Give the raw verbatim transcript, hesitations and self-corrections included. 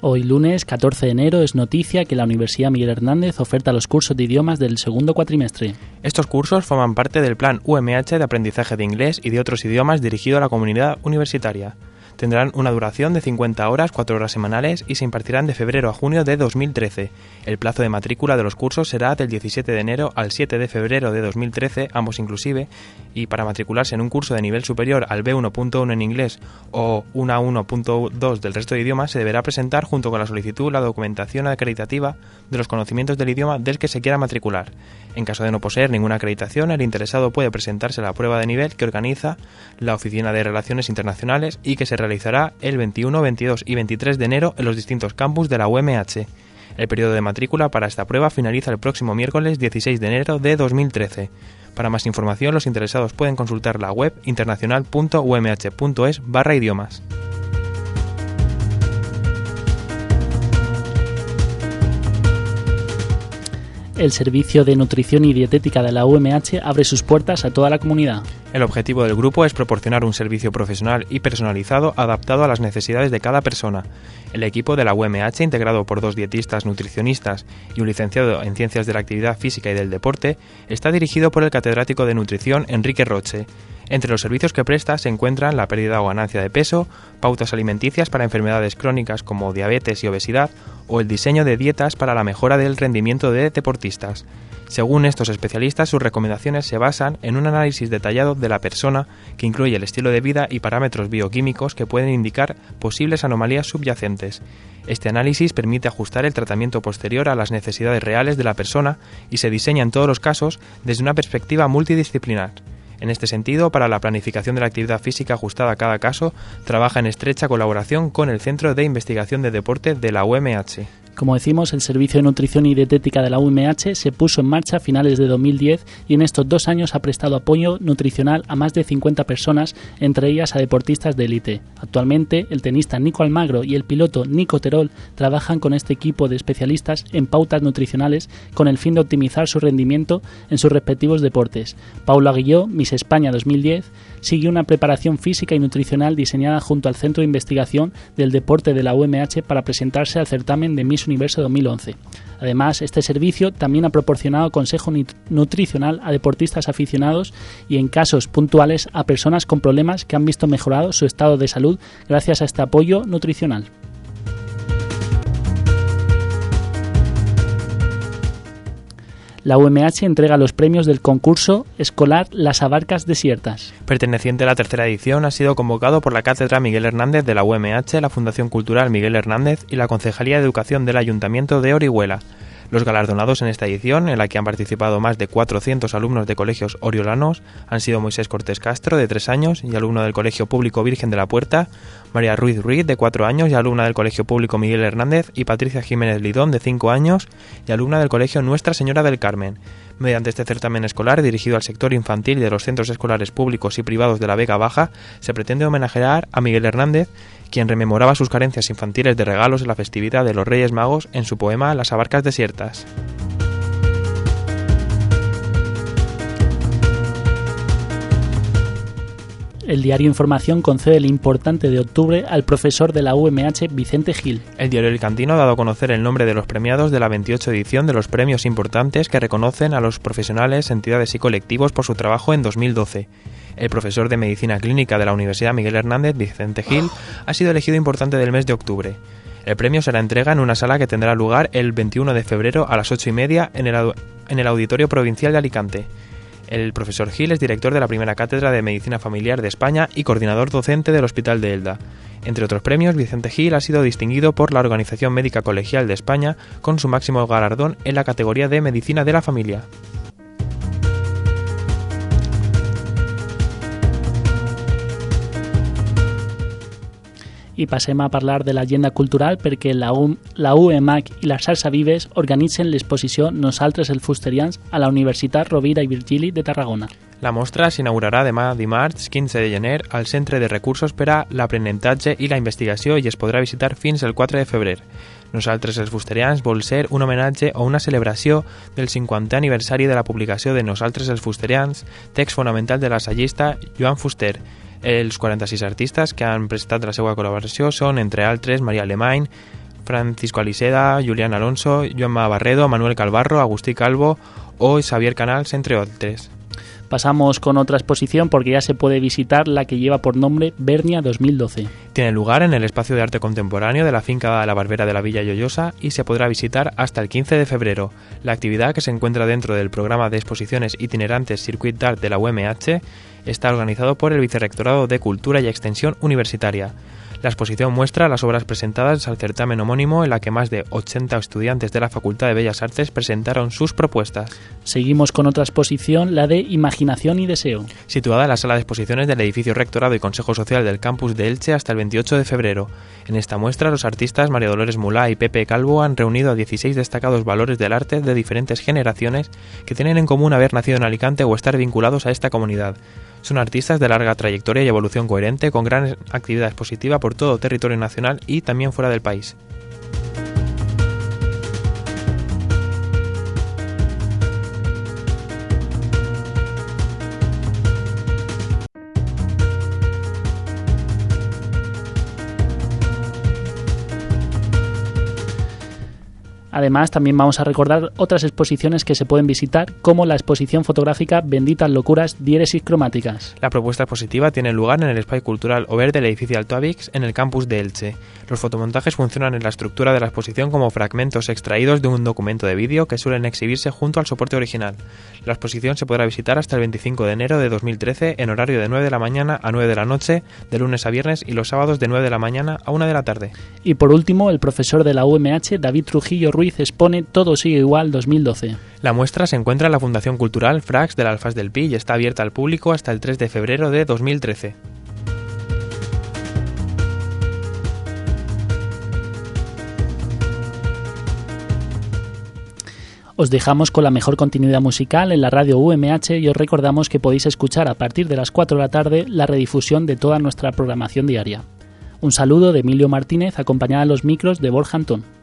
Hoy lunes catorce de enero es noticia que la Universidad Miguel Hernández oferta los cursos de idiomas del segundo cuatrimestre. Estos cursos forman parte del plan U M H de aprendizaje de inglés y de otros idiomas dirigido a la comunidad universitaria. Tendrán una duración de cincuenta horas, cuatro horas semanales y se impartirán de febrero a junio de dos mil trece. El plazo de matrícula de los cursos será del diecisiete de enero al siete de febrero de dos mil trece, ambos inclusive, y para matricularse en un curso de nivel superior al B uno punto uno en inglés o uno a uno punto dos del resto de idiomas, se deberá presentar junto con la solicitud la documentación acreditativa de los conocimientos del idioma del que se quiera matricular. En caso de no poseer ninguna acreditación, el interesado puede presentarse a la prueba de nivel que organiza la Oficina de Relaciones Internacionales y que se realizará el veintiuno, veintidós y veintitrés de enero en los distintos campus de la U M H. El periodo de matrícula para esta prueba finaliza el próximo miércoles dieciséis de enero de dos mil trece. Para más información, los interesados pueden consultar la web internacional punto u m h punto es barra idiomas. El Servicio de Nutrición y Dietética de la U M H abre sus puertas a toda la comunidad. El objetivo del grupo es proporcionar un servicio profesional y personalizado adaptado a las necesidades de cada persona. El equipo de la U M H, integrado por dos dietistas, nutricionistas y un licenciado en Ciencias de la Actividad Física y del Deporte, está dirigido por el catedrático de Nutrición Enrique Roche. Entre los servicios que presta se encuentran la pérdida o ganancia de peso, pautas alimenticias para enfermedades crónicas como diabetes y obesidad o el diseño de dietas para la mejora del rendimiento de deportistas. Según estos especialistas, sus recomendaciones se basan en un análisis detallado de la persona que incluye el estilo de vida y parámetros bioquímicos que pueden indicar posibles anomalías subyacentes. Este análisis permite ajustar el tratamiento posterior a las necesidades reales de la persona y se diseña en todos los casos desde una perspectiva multidisciplinar. En este sentido, para la planificación de la actividad física ajustada a cada caso, trabaja en estrecha colaboración con el Centro de Investigación de Deporte de la U M H. Como decimos, el Servicio de Nutrición y Dietética de la U M H se puso en marcha a finales de dos mil diez y en estos dos años ha prestado apoyo nutricional a más de cincuenta personas, entre ellas a deportistas de élite. Actualmente, el tenista Nico Almagro y el piloto Nico Terol trabajan con este equipo de especialistas en pautas nutricionales con el fin de optimizar su rendimiento en sus respectivos deportes. Paula Guilló, Miss España dos mil diez, sigue una preparación física y nutricional diseñada junto al Centro de Investigación del Deporte de la U M H para presentarse al certamen de Miss Universo dos mil once. Además, este servicio también ha proporcionado consejo nutricional a deportistas aficionados y en casos puntuales a personas con problemas que han visto mejorado su estado de salud gracias a este apoyo nutricional. La U M H entrega los premios del concurso escolar Las Abarcas Desiertas. Perteneciente a la tercera edición, ha sido convocado por la Cátedra Miguel Hernández de la U M H, la Fundación Cultural Miguel Hernández y la Concejalía de Educación del Ayuntamiento de Orihuela. Los galardonados en esta edición, en la que han participado más de cuatrocientos alumnos de colegios oriolanos, han sido Moisés Cortés Castro, de tres años, y alumno del Colegio Público Virgen de la Puerta, María Ruiz Ruiz, de cuatro años, y alumna del Colegio Público Miguel Hernández, y Patricia Jiménez Lidón, de cinco años, y alumna del Colegio Nuestra Señora del Carmen. Mediante este certamen escolar, dirigido al sector infantil y de los centros escolares públicos y privados de la Vega Baja, se pretende homenajear a Miguel Hernández, quien rememoraba sus carencias infantiles de regalos en la festividad de los Reyes Magos en su poema Las Abarcas Desiertas. El diario Información concede el importante de octubre al profesor de la U M H, Vicente Gil. El diario Alicantino ha dado a conocer el nombre de los premiados de la veintiocho edición de los premios importantes que reconocen a los profesionales, entidades y colectivos por su trabajo en dos mil doce. El profesor de Medicina Clínica de la Universidad Miguel Hernández, Vicente Gil, ha sido elegido importante del mes de octubre. El premio será entrega en una sala que tendrá lugar el veintiuno de febrero a las ocho y media en el, en el Auditorio Provincial de Alicante. El profesor Gil es director de la primera cátedra de Medicina Familiar de España y coordinador docente del Hospital de Elda. Entre otros premios, Vicente Gil ha sido distinguido por la Organización Médica Colegial de España con su máximo galardón en la categoría de Medicina de la Familia. I passem a parlar de l'agenda cultural perquè la, U, la U M H i la Xarxa Vives organitzen l'exposició Nosaltres els Fusterians a la Universitat Rovira i Virgili de Tarragona. La mostra s'inaugurarà demà dimarts quinze de gener al Centre de Recursos per a l'Aprenentatge i la Investigació i es podrà visitar fins el quatre de febrer. Nosaltres els Fusterians vol ser un homenatge o una celebració del cinquantè aniversari de la publicació de Nosaltres els Fusterians, text fonamental de l'assagista Joan Fuster. Els quaranta-sis artistes que han prestat la seva col·laboració són, entre altres, Maria Alemany, Francisco Aliseda, Julián Alonso, Joanma Barredo, Manuel Calvarro, Agustí Calvo o Xavier Canals, entre otros. Pasamos con otra exposición porque ya se puede visitar la que lleva por nombre Bernia dos mil doce. Tiene lugar en el espacio de arte contemporáneo de la finca La Barbera de la Villa Lloyosa y se podrá visitar hasta el quince de febrero. La actividad, que se encuentra dentro del programa de exposiciones itinerantes Circuit d'Art de la U M H, está organizado por el Vicerrectorado de Cultura y Extensión Universitaria. La exposición muestra las obras presentadas al certamen homónimo, en la que más de ochenta estudiantes de la Facultad de Bellas Artes presentaron sus propuestas. Seguimos con otra exposición, la de Imaginación y Deseo. Situada en la sala de exposiciones del edificio Rectorado y Consejo Social del campus de Elche hasta el veintiocho de febrero. En esta muestra, los artistas María Dolores Mulá y Pepe Calvo han reunido a dieciséis destacados valores del arte de diferentes generaciones que tienen en común haber nacido en Alicante o estar vinculados a esta comunidad. Son artistas de larga trayectoria y evolución coherente, con gran actividad expositiva por todo territorio nacional y también fuera del país. Además, también vamos a recordar otras exposiciones que se pueden visitar, como la exposición fotográfica Benditas Locuras, Diéresis Cromáticas. La propuesta expositiva tiene lugar en el Espai Cultural Ober del edificio Alto Avix, en el campus de Elche. Los fotomontajes funcionan en la estructura de la exposición como fragmentos extraídos de un documento de vídeo que suelen exhibirse junto al soporte original. La exposición se podrá visitar hasta el veinticinco de enero de dos mil trece en horario de nueve de la mañana a nueve de la noche, de lunes a viernes, y los sábados de nueve de la mañana a una de la tarde. Y por último, el profesor de la U M H, David Trujillo Ruiz, expone Todo sigue igual dos mil doce. La muestra se encuentra en la Fundación Cultural Frax del Alfaz del Pi y está abierta al público hasta el tres de febrero de dos mil trece. Os dejamos con la mejor continuidad musical en la radio U M H y os recordamos que podéis escuchar a partir de las cuatro de la tarde la redifusión de toda nuestra programación diaria. Un saludo de Emilio Martínez, acompañada de los micros de Borja Antón.